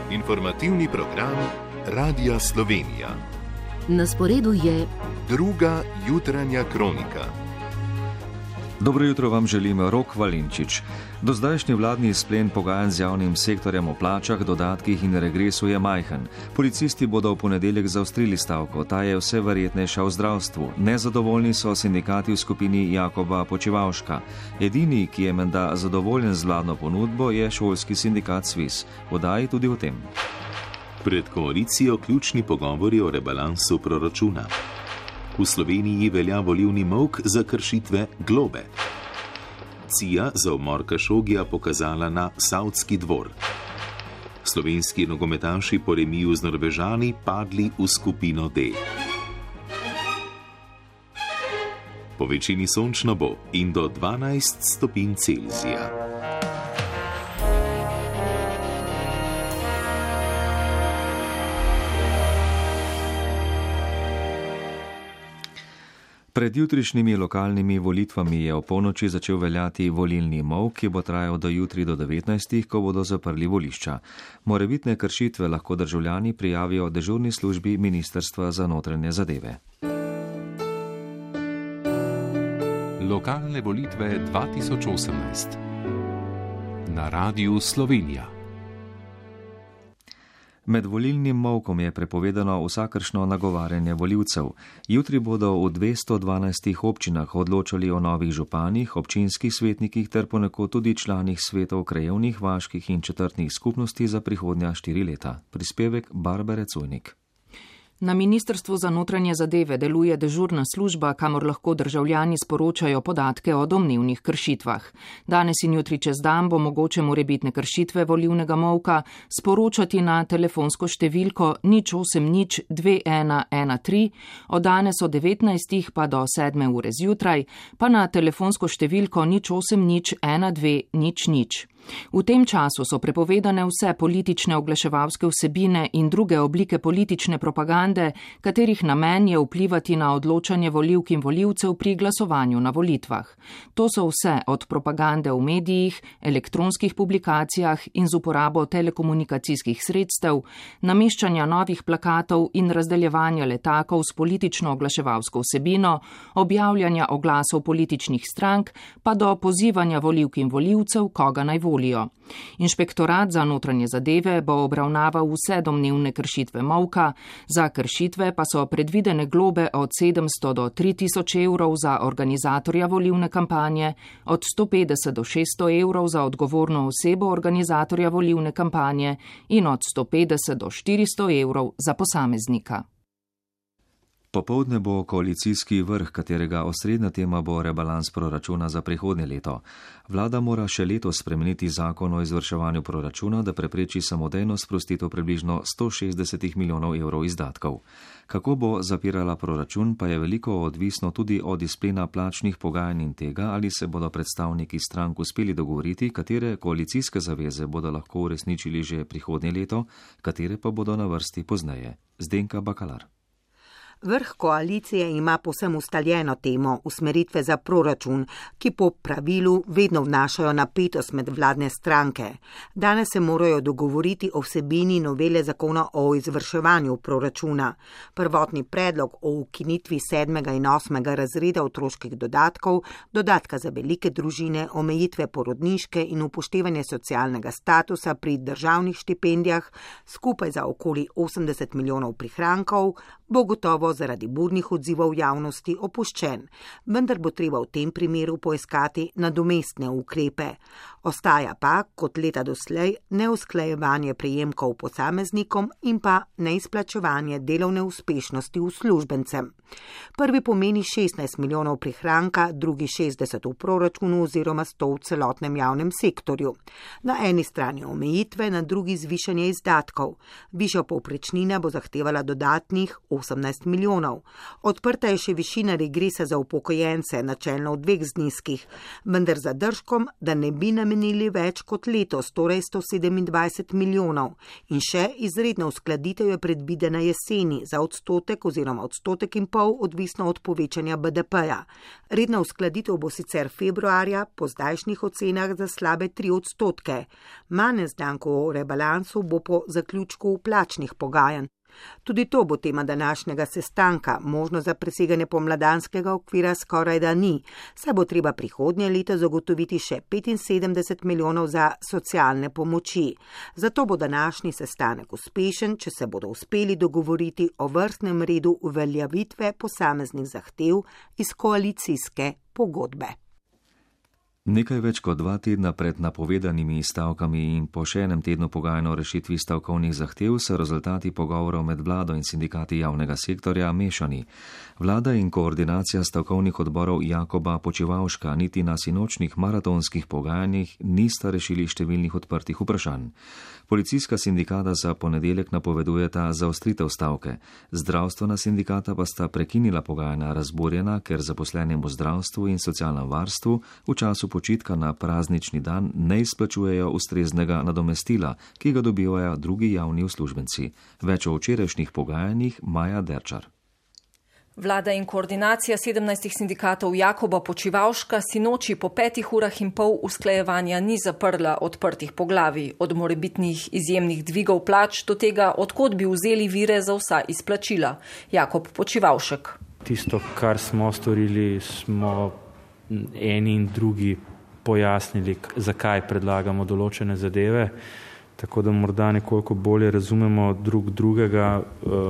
Informativni program Radia Slovenija. Na sporedu je druga jutranja kronika. Dobro jutro vam želim, Rok Valenčič. Do zdajšnji vladni izplen pogajanj z javnim sektorjem o plačah, dodatkih in regresu je majhen. Policisti bodo v ponedeljek zaostrili stavko, ta je vse verjetnejša v zdravstvu. Nezadovoljni so sindikati v skupini Jakoba Počivavška. Edini, ki je menda zadovoljen z vladno ponudbo, je šolski sindikat Sviz. Podaji tudi o tem. Pred koalicijo ključni pogovori o rebalansu proračuna. V Sloveniji velja volilni molk za kršitve globe. CIA za umor Kašogija pokazala na Savdski dvor. Slovenski nogometaši po remiju z Norvežani padli v skupino D. Po večini sončno bo in do 12 stopinj Celzija. Pred jutrišnjimi lokalnimi volitvami je o polnoči začel veljati volilni molk, ki bo trajal do jutri do 19, ko bodo zaprli volišča. Morebitne kršitve lahko državljani prijavijo dežurni službi Ministrstva za notranje zadeve. Lokalne volitve 2018 na Radiu Slovenija. Med volilnim molkom je prepovedano vsakršno nagovarjanje volivcev. Jutri bodo v 212 občinah odločali o novih županih, občinskih svetnikih ter ponekod tudi članih svetov krajevnih, vaških in četrtnih skupnosti za prihodnja 4 leta. Prispevek Barbare Cujnik. Na Ministrstvu za notranje zadeve deluje dežurna služba, kamor lahko državljani sporočajo podatke o domnevnih kršitvah. Danes in jutri čez dan bo mogoče morebitne kršitve volilnega molka sporočati na telefonsko številko 080 2113, od danes od 19. pa do 7. ure zjutraj, pa na telefonsko številko 080 1200. V tem času so prepovedane vse politične oglaševalske vsebine in druge oblike politične propagande, katerih namen je vplivati na odločanje volivk in volivcev pri glasovanju na volitvah. To so vse od propagande v medijih, elektronskih publikacijah in z uporabo telekomunikacijskih sredstev, nameščanja novih plakatov in razdeljevanja letakov s politično oglaševalsko vsebino, objavljanja oglasov političnih strank, pa do pozivanja volivk in volivcev, koga naj volijo. Inšpektorat za notranje zadeve bo obravnaval vse domnevne kršitve molka, za kršitve pa so predvidene globe od 700 do 3000 evrov za organizatorja volilne kampanje, od 150 do 600 evrov za odgovorno osebo organizatorja volilne kampanje in od 150 do 400 evrov za posameznika. Popoldne bo koalicijski vrh, katerega osrednja tema bo rebalans proračuna za prihodnje leto. Vlada mora še letos spremeniti zakon o izvrševanju proračuna, da prepreči samodejno sprostitev približno 160 milijonov evrov izdatkov. Kako bo zapirala proračun, pa je veliko odvisno tudi od izplena plačnih pogajanj in tega, ali se bodo predstavniki strank uspeli dogovoriti, katere koalicijske zaveze bodo lahko uresničili že prihodnje leto, katere pa bodo na vrsti pozneje. Zdenka Bakalar. Vrh koalicije ima povsem ustaljeno temo usmeritve za proračun, ki po pravilu vedno vnašajo napetost med vladne stranke. Danes se morajo dogovoriti o vsebini novele zakona o izvrševanju proračuna. Prvotni predlog o ukinitvi 7. in 8. razreda otroških dodatkov, dodatka za velike družine, omejitve porodniške in upoštevanje socialnega statusa pri državnih štipendijah, skupaj za okoli 80 milijonov prihrankov, bo gotovo zaradi burnih odzivov javnosti opuščen, vendar bo treba v tem primeru poiskati nadomestne ukrepe. Ostaja pa, kot leta doslej, neusklajevanje prejemkov posameznikom in pa neizplačevanje delovne uspešnosti uslužbencem. Prvi pomeni 16 milijonov prihranka, drugi 60 v proračunu oziroma 100 v celotnem javnem sektorju. Na eni strani omejitve, na drugi zvišanje izdatkov. Višja povprečnina bo zahtevala dodatnih 18 milijonov. milijonov. Odprta je še višina regresa za upokojence, načelno v 2 zneskih, vendar zadržkom, da ne bi namenili več kot letos, torej 127 milijonov. In še izredna uskladitev je predvidena jeseni za odstotek oziroma 1,5 %, odvisno od povečanja BDP-ja. Redna uskladitev bo sicer februarja, po zdajšnjih ocenah za slabe 3 %. Manj nezdankov o rebalansu bo po zaključku plačnih pogajanj. Tudi to bo tema današnjega sestanka, možno za preseganje pomladanskega okvira skoraj da ni, saj bo treba prihodnje leto zagotoviti še 75 milijonov za socialne pomoči. Zato bo današnji sestanek uspešen, če se bodo uspeli dogovoriti o vrstnem redu uveljavitve posameznih zahtev iz koalicijske pogodbe. Nekaj več kot 2 tedna pred napovedanimi stavkami in po še enem tednu pogajanj o rešitvi stavkovnih zahtev so rezultati pogovorov med vlado in sindikati javnega sektorja mešani. Vlada in koordinacija stavkovnih odborov Jakoba Počivavška niti na sinočnih maratonskih pogajanjih nista rešili številnih odprtih vprašanj. Policijska sindikata za ponedeljek napovedujeta zaostritev stavke. Zdravstvena sindikata pa sta prekinila pogajanja razburjena, ker zaposlenim v zdravstvu in socialnem varstvu v času počitka na praznični dan ne izplačujejo ustreznega nadomestila, ki ga dobivajo drugi javni uslužbenci. Več o včerajšnjih pogajanjih Maja Derčar. Vlada in koordinacija 17 sindikatov Jakoba Počivavška sinoči po 5,5 ure usklajevanja ni zaprla odprtih poglavij, od morebitnih izjemnih dvigov plač do tega, odkot bi vzeli vire za vsa izplačila. Jakob Počivavšek. Tisto, kar smo storili, smo eni in drugi pojasnili, zakaj predlagamo določene zadeve, tako da morda nekoliko bolje razumemo drug drugega,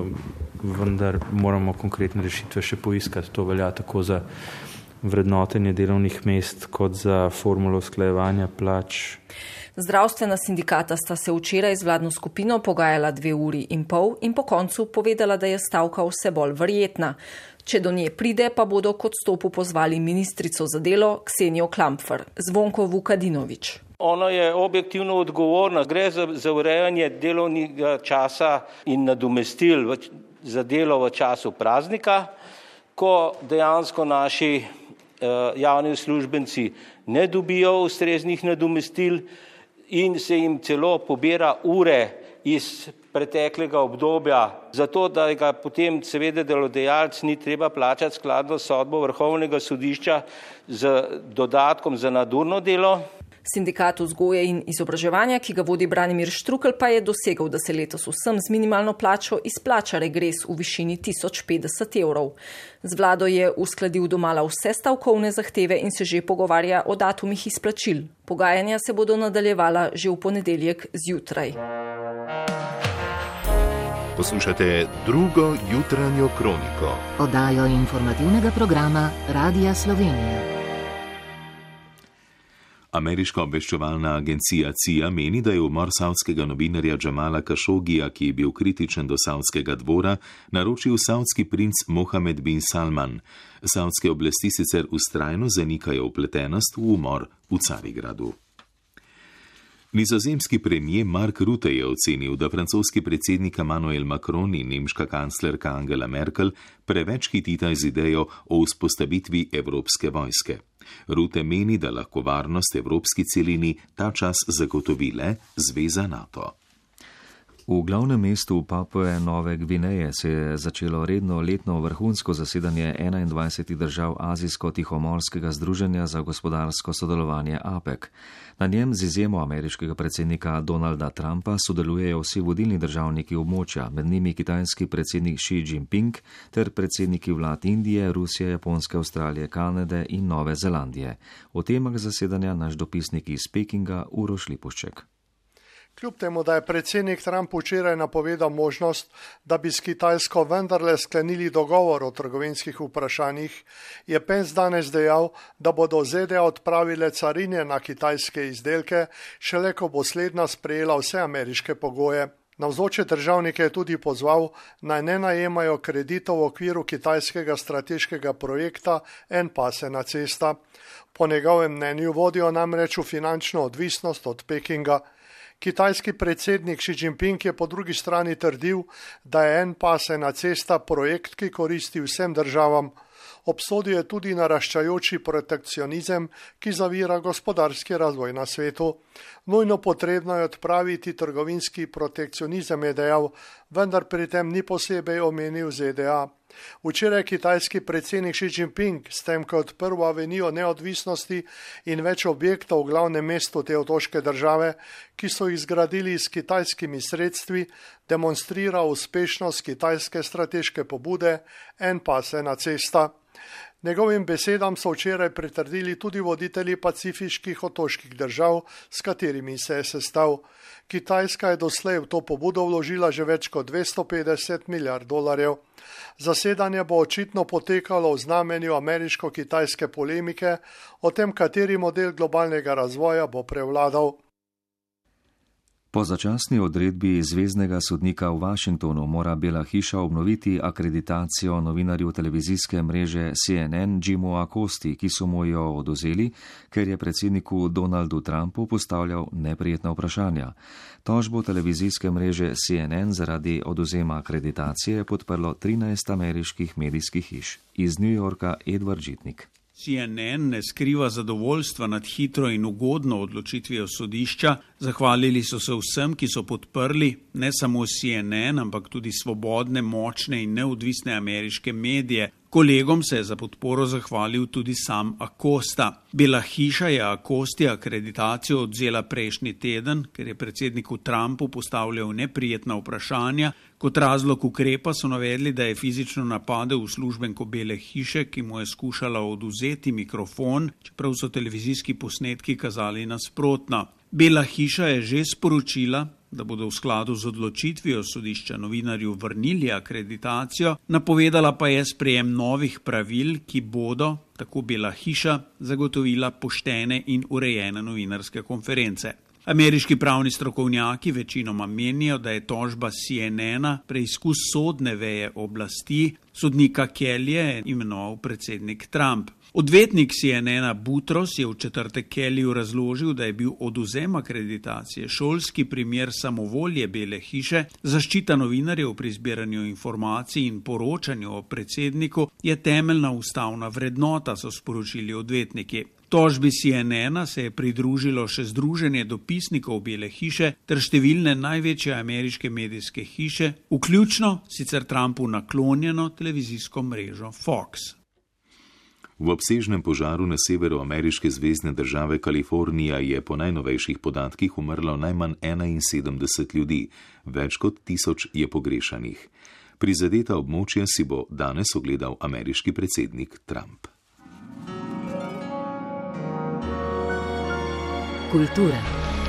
vendar moramo konkretne rešitve še poiskati. To velja tako za vrednotenje delovnih mest kot za formulo usklajevanja plač. Zdravstvena sindikata sta se včeraj z vladno skupino pogajala 2,5 ure in po koncu povedala, da je stavka vse bolj verjetna. Če do nje pride, pa bodo k odstopu pozvali ministrico za delo Ksenijo Klampfer. Zvonko Vukadinovič. Ona je objektivno odgovorna. Gre za urejanje delovnega časa in nadomestil za delo v času praznika, ko dejansko naši javni uslužbenci ne dobijo ustreznih nadomestil in se jim celo pobira ure iz preteklega obdobja, zato da ga potem seveda delodajalec ni treba plačati skladno s sodbo Vrhovnega sodišča z dodatkom za nadurno delo. Sindikat vzgoje in izobraževanja, ki ga vodi Branimir Štrukelj, pa je dosegel, da se letos vsem z minimalno plačo izplača regres v višini 1050 evrov. Z vlado je uskladil domala vse stavkovne zahteve in se že pogovarja o datumih izplačil. Pogajanja se bodo nadaljevala že v ponedeljek zjutraj. Poslušate drugo jutranjo kroniko. Oddajo informativnega programa Radia Slovenija. Ameriška obveščevalna agencija CIA meni, da je umor savdskega novinarja Džamala Kašogija, ki je bil kritičen do savdskega dvora, naročil savdski princ Mohamed bin Salman. Savdske oblasti sicer vztrajno zanikajo vpletenost v umor v Carigradu. Nizozemski premijer Mark Rutte je ocenil, da francoski predsednik Emmanuel Macron in nemška kanclerka Angela Merkel preveč hitita z idejo o vzpostavitvi evropske vojske. Rutte meni, da lahko varnost evropski celini ta čas zagotovi le zveza NATO. V glavnem mestu Papue Nove Gvineje se je začelo redno letno vrhunsko zasedanje 21 držav Azijsko-Tihomorskega združenja za gospodarsko sodelovanje APEC. Na njem z izjemo ameriškega predsednika Donalda Trumpa sodelujejo vsi vodilni državniki območja, med njimi kitajski predsednik Xi Jinping ter predsedniki vlad Indije, Rusije, Japonske, Avstralije, Kanade in Nove Zelandije. O temah zasedanja naš dopisnik iz Pekinga Uroš Lipušček. Kljub temu, da je predsednik Trump včeraj napovedal možnost, da bi s Kitajsko vendarle sklenili dogovor o trgovinskih vprašanjih, je Pence danes dejal, da bodo ZDA odpravile carine na kitajske izdelke, šele ko bo slednja sprejela vse ameriške pogoje. Navzoče državnike je tudi pozval, naj ne najemajo kreditov v okviru kitajskega strateškega projekta En pas ena cesta. Po njegovem mnenju vodijo namreč v finančno odvisnost od Pekinga. Kitajski predsednik Xi Jinping je po drugi strani trdil, da je en pas ena cesta projekt, ki koristi vsem državam. Obsodil je tudi naraščajoči protekcionizem, ki zavira gospodarski razvoj na svetu. Nujno potrebno je odpraviti trgovinski protekcionizem, je dejal, vendar pri tem ni posebej omenil ZDA. Včeraj kitajski predsednik Xi Jinping s tem, ko je odprl avenijo neodvisnosti in več objektov v glavnem mestu te otoške države, ki so jih zgradili s kitajskimi sredstvi, demonstrira uspešnost kitajske strateške pobude En pas ena cesta. Njegovim besedam so včeraj pritrdili tudi voditelji pacifiških otoških držav, s katerimi se je sestal. Kitajska je doslej v to pobudo vložila že več kot $250 milijard. Zasedanje bo očitno potekalo v znamenju ameriško-kitajske polemike o tem, kateri model globalnega razvoja bo prevladal. Po začasni odredbi zveznega sodnika v Washingtonu mora Bela hiša obnoviti akreditacijo novinarju televizijske mreže CNN Jimu Acosti, ki so mu jo odvzeli, ker je predsedniku Donaldu Trumpu postavljal neprijetna vprašanja. Tožbo televizijske mreže CNN zaradi odvzema akreditacije je podprlo 13 ameriških medijskih hiš. Iz New Yorka Edward Žitnik. CNN ne skriva zadovoljstva nad hitro in ugodno odločitvijo sodišča. Zahvalili so se vsem, ki so podprli ne samo CNN, ampak tudi svobodne, močne in neodvisne ameriške medije. Kolegom se je za podporo zahvalil tudi sam Acosta. Bela hiša je Acosti akreditacijo odvzela prejšnji teden, ker je predsedniku Trumpu postavljal neprijetna vprašanja. Kot razlog ukrepa so navedli, da je fizično napadel uslužbenko Bele hiše, ki mu je skušala odvzeti mikrofon, čeprav so televizijski posnetki kazali nasprotno. Bela hiša je že sporočila, da bodo v skladu z odločitvijo sodišča novinarju vrnili akreditacijo, napovedala pa je sprejem novih pravil, ki bodo, tako Bela hiša, zagotovila poštene in urejene novinarske konference. Ameriški pravni strokovnjaki večinoma menijo, da je tožba CNN preizkus sodne veje oblasti, sodnika Kellyja je imenoval predsednik Trump. Odvetnik CNN Butros je v četrtek Kellyju razložil, da je bil odvzem akreditacije šolski primer samovolje Bele hiše, zaščita novinarjev pri zbiranju informacij in poročanju o predsedniku je temeljna ustavna vrednota, so sporočili odvetniki. Tožbi CNN se je pridružilo še Združenje dopisnikov Bele hiše ter številne največje ameriške medijske hiše, vključno sicer Trumpu naklonjeno televizijsko mrežo Fox. V obsežnem požaru na severu ameriške zvezne države Kalifornija je po najnovejših podatkih umrlo najmanj 71 ljudi, več kot 1000 je pogrešanih. Prizadeta območja si bo danes ogledal ameriški predsednik Trump. Kultura.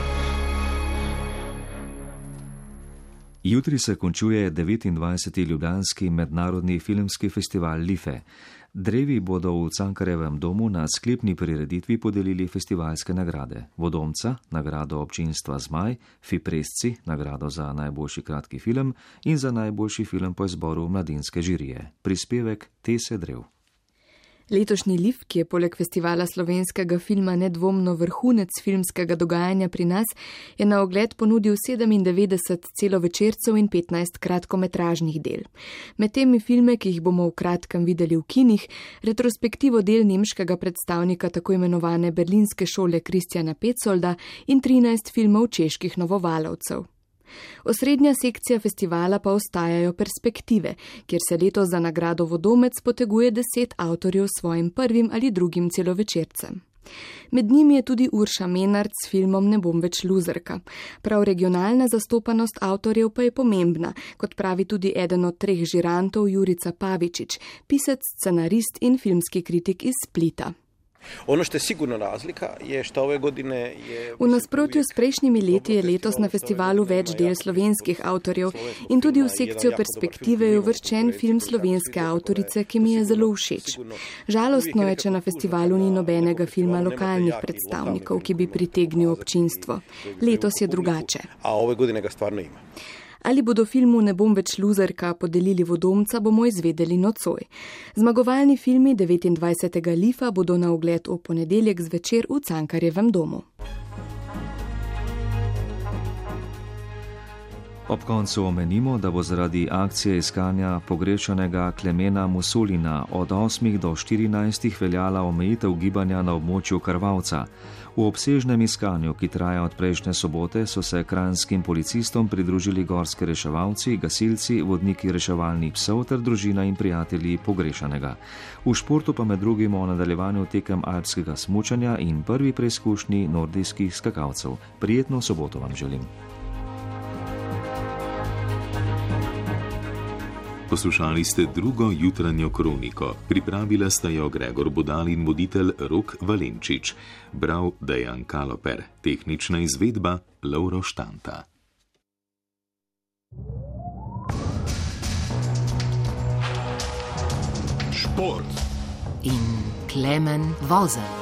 Jutri se končuje 29. ljubljanski mednarodni filmski festival Life. Drevi bodo v Cankarjevem domu na sklepni prireditvi podelili festivalske nagrade. Vodomca, nagrado občinstva Zmaj, Fipresci, nagrado za najboljši kratki film in za najboljši film po izboru mladinske žirije. Prispevek Tese Drev. Letošnji LIF, ki je poleg festivala slovenskega filma nedvomno vrhunec filmskega dogajanja pri nas, je na ogled ponudil 97 celovečercev in 15 kratkometražnih del. Med temi filme, ki jih bomo v kratkem videli v kinih, retrospektivo del nemškega predstavnika tako imenovane berlinske šole Kristjana Petsolda in 13 filmov čeških novovalovcev. Osrednja sekcija festivala pa ostajajo perspektive, kjer se letos za nagrado Vodomec poteguje 10 avtorjev s svojim prvim ali drugim celovečercem. Med njimi je tudi Urša Menard s filmom Ne bom več luzerka. Prav regionalna zastopanost avtorjev pa je pomembna, kot pravi tudi eden od 3 žirantov Jurica Pavičić, pisec, scenarist in filmski kritik iz Splita. Ono što je sigurno razlika je što ove godine je... V nasprotju s prejšnjimi leti je letos na festivalu več del slovenskih avtorjev in tudi v sekcijo perspektive je uvrščen film slovenske avtorice, ki mi je zelo všeč. Žalostno je, če na festivalu ni nobenega filma lokalnih predstavnikov, ki bi pritegnil občinstvo. Letos je drugače. A ove godine ga stvarno ima. Ali bodo filmu Ne bom več luzerka podelili Vodomca, bomo izvedeli nocoj. Zmagovalni filmi 29. Lifa bodo na ogled v ponedeljek zvečer v Cankarjevem domu. Ob koncu omenimo, da bo zaradi akcije iskanja pogrešanega Klemena Musulina od 8 do 14 veljala omejitev gibanja na območju Krvavca. V obsežnem iskanju, ki traja od prejšnje sobote, so se kranjskim policistom pridružili gorski reševalci, gasilci, vodniki reševalnih psov ter družina in prijatelji pogrešanega. V športu pa med drugim o nadaljevanju tekem alpskega smučanja in prvi preizkušnji nordijskih skakalcev. Prijetno soboto vam želim. Poslušali ste drugo jutranjo kroniko. Pripravila sta jo Gregor Budal in voditelj Rok Valenčič. Bral Dejan Kaloper. Tehnična izvedba Lovro Štanta. Šport in Klemen Vozelj.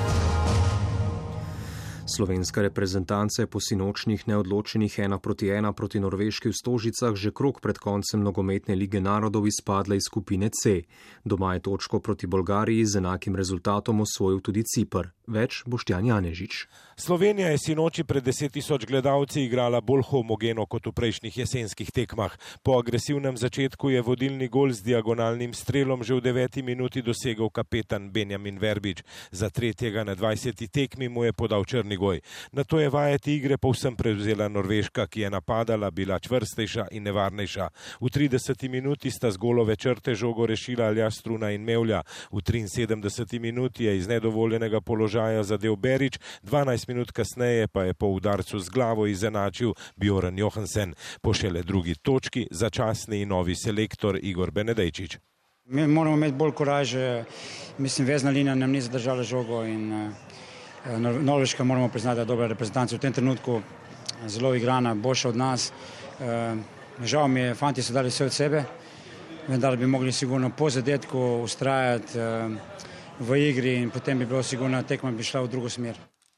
Slovenska reprezentanca je po sinočnih neodločenih 1:1 proti Norveški v Stožicah že krog pred koncem nogometne lige narodov izpadla iz skupine C. Doma je točko proti Bolgariji z enakim rezultatom osvojil tudi Ciper. Več Boštjan Janežič. Slovenija je sinoči pred 10.000 gledalci igrala bolj homogeno kot v prejšnjih jesenskih tekmah. Po agresivnem začetku je vodilni gol z diagonalnim strelom že v 9. minuti dosegel kapetan Benjamin Verbič. Za tretjega na 20. tekmi mu je podal Črnigoj. Nato je vajeti igre povsem prevzela Norveška, ki je napadala, bila čvrstejša in nevarnejša. V 30. minuti sta z golove črte žogo rešila Aljaž Struna in Mevlja. V 73. minuti je iz nedovoljenega položaja zadel Berič, 12 minut kasneje pa je po udarcu z glavo izenačil Bjorn Johansen. Po šele drugi točki začasni in novi selektor Igor Benedejčič. Mi moramo imeti bolj koraže, mislim, vezna linija nam ni zadržala žogo in Norveška, moramo priznati, da je dobra reprezentanca v tem trenutku, zelo igrana, boljša od nas. Žal mi je, fanti so dali vse od sebe, vendar bi mogli sigurno po zadetku ustrajati v igri in potem bi bilo sigurno tekma bi šla v drugo smer.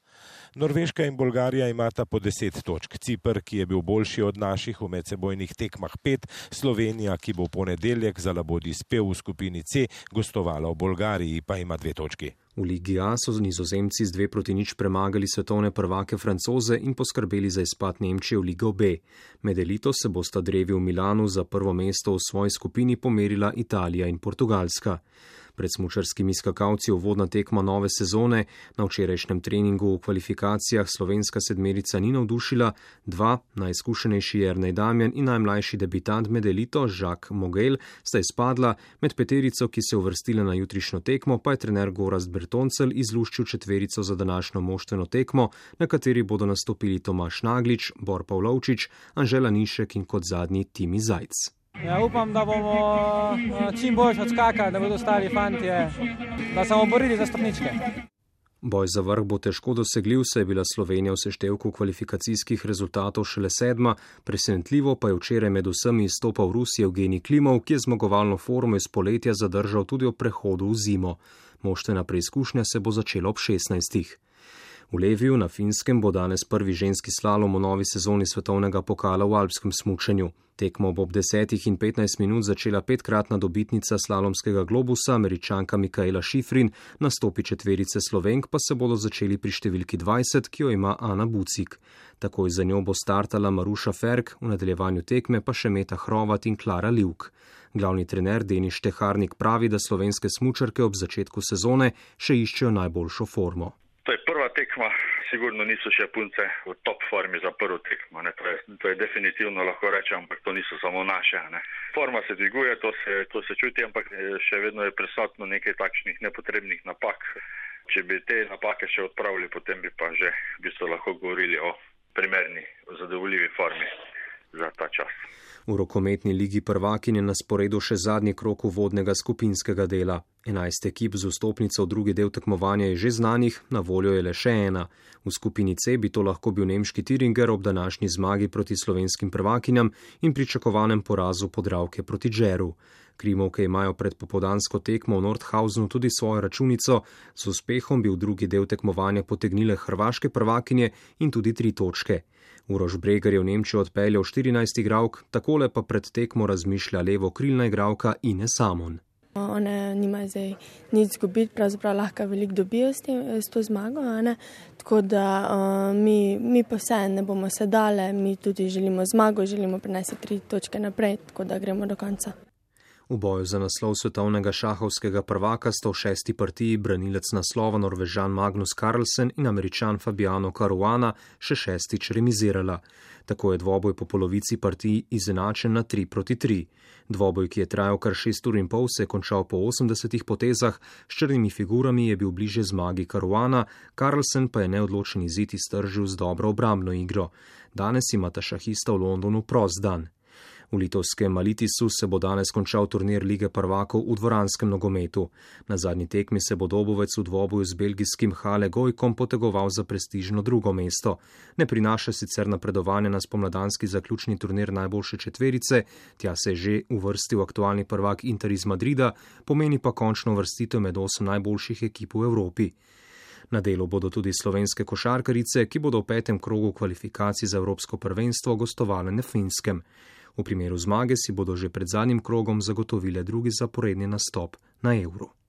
Norveška in Bolgarija imata po 10 točk. Ciper, ki je bil boljši od naših v medsebojnih tekmah 5, Slovenija, ki bo v ponedeljek za labodi spev v skupini C, gostovala v Bolgariji, pa ima 2 točki. V Ligi A so Nizozemci z 2:0 premagali svetovne prvake Francoze in poskrbeli za izpad Nemčije v Ligo B. Med elito se bosta drevi v Milanu za prvo mesto v svoji skupini pomerila Italija in Portugalska. Pred smučarskimi skakalci uvodna tekma nove sezone, na včerajšnjem treningu v kvalifikacijah slovenska sedmerica ni navdušila, 2, najizkušenejši Jernej Damjan in najmlajši debitant med elito Jacques Mogel, sta izpadla, med peterico, ki se uvrstila na jutrišnjo tekmo, pa je trener Gorazd Bertoncel izluščil četverico za današnjo moštveno tekmo, na kateri bodo nastopili Tomaž Naglič, Bor Pavlovčič, Anžela Nišek in kot zadnji Timi Zajc. Ja, upam, da bomo čim boljš odskakali, da bodo ostali fantje, da se bomo borili za stopničke. Boj za vrh bo težko dosegljiv, saj je bila Slovenija v seštevku kvalifikacijskih rezultatov šele 7., presenetljivo pa je včeraj med vsemi izstopal Rus Evgenij Klimov, ki je zmagovalno formo iz poletja zadržal tudi ob prehodu v zimo. Moštvena preizkušnja se bo začela ob 16. V Leviju na Finskem bo danes prvi ženski slalom v novi sezoni svetovnega pokala v alpskem smučanju. Tekmo bo ob 10 in 15 minut začela 5-kratna dobitnica slalomskega globusa, Američanka Mikaela Šifrin, nastopi četverice Slovenk pa se bodo začeli pri številki 20, ki jo ima Ana Bucik. Takoj za njo bo startala Maruša Ferk, v nadaljevanju tekme pa še Meta Hrovat in Klara Livk. Glavni trener Denis Šteharnik pravi, da slovenske smučarke ob začetku sezone še iščejo najboljšo formo. To je prva tekma, sigurno niso še punce v top formi za prvo tekmo. To je definitivno lahko rečem, ampak to niso samo naše. Forma se dviguje, to se čuti, ampak še vedno je prisotno nekaj takšnih nepotrebnih napak. Če bi te napake še odpravili, potem bi pa že v bistvu lahko govorili o primerni, zadovoljivi formi za ta čas. V rokometni ligi prvakinje na sporedu še zadnji krog uvodnega skupinskega dela. 11 ekip z vstopnico v drugi del tekmovanja je že znanih, na voljo je le še ena. V skupini C bi to lahko bil nemški Thüringer ob današnji zmagi proti slovenskim prvakinjam in pričakovanem porazu Podravke proti Džeru. Krimovke imajo pred popoldansko tekmo v Nordhausenu tudi svojo računico, z uspehom bi v drugi del tekmovanja potegnile hrvaške prvakinje in tudi 3 točke. Uroš Bregar je v Nemčijo odpeljal 14 igralk, takole pa pred tekmo razmišlja levo krilna igralka Ines Samon. One nimajo zdaj nič izgubiti, pravzaprav lahko veliko dobijo s to zmago, tako da mi pa vse ne bomo sedale, mi tudi želimo zmago, želimo prinesti 3 točke naprej, tako da gremo do konca. V boju za naslov svetovnega šahovskega prvaka sta v 6. partiji branilec naslova Norvežan Magnus Carlsen in Američan Fabiano Caruana še 6. remizirala. Tako je dvoboj po polovici partij izenačen na 3-3. Dvoboj, ki je trajal kar 6 ur in pol, se je končal po 80 potezah, s črnimi figurami je bil bliže zmagi Caruana, Carlsen pa je neodločen izid iztržil z dobro obrambno igro. Danes imata šahista v Londonu prost dan. V litovskem Malitisu se bo danes končal turnir Lige prvakov v dvoranskem nogometu. Na zadnji tekmi se bo Dobovec v dvoboju z belgijskim Hale Gojkom potegoval za prestižno 2. mesto. Ne prinaša sicer napredovanja na spomladanski zaključni turnir najboljše četverice, tja se je že uvrstil aktualni prvak Inter iz Madrida, pomeni pa končno uvrstitev med 8 najboljših ekip v Evropi. Na delu bodo tudi slovenske košarkarice, ki bodo v 5. krogu kvalifikacij za Evropsko prvenstvo gostovale na Finskem. V primeru zmage si bodo že pred zadnjim krogom zagotovile drugi zaporedni nastop na Euro.